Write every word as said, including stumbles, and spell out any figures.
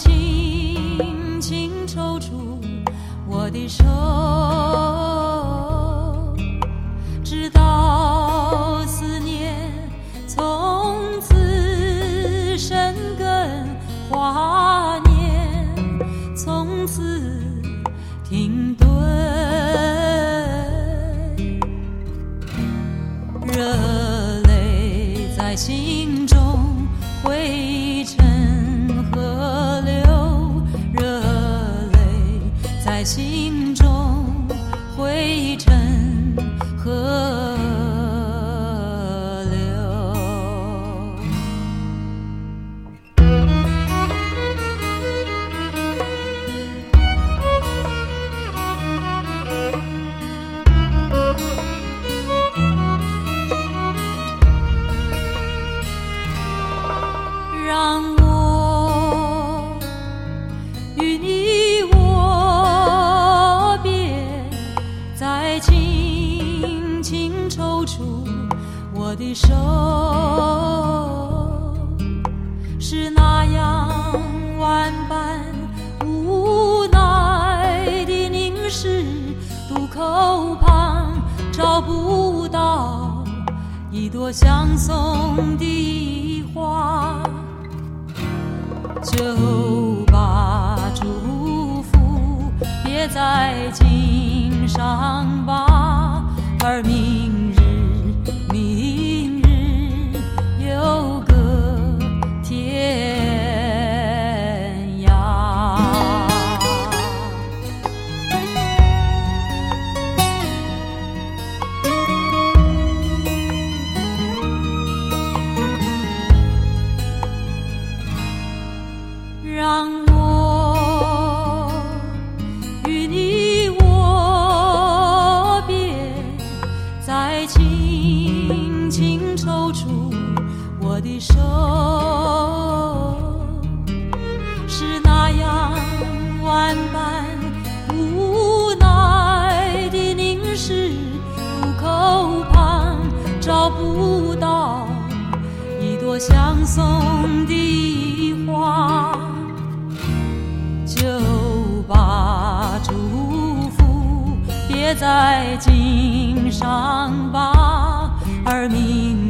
轻轻抽出我的手，直到思念从此生根华年，从此停顿，热泪在心中汇成河流，热泪在心中汇成河流。让我与你握别，再轻轻抽出我的手，是那样万般无奈的凝视，渡口旁找不到一朵相送的花，就把祝福别在襟上吧，而明日明日有个天涯。让我与你握别，再轻轻抽出我的手，是那样万般无奈的凝视，渡口旁找不到一朵相送的花，就把祝福别在襟上吧，而明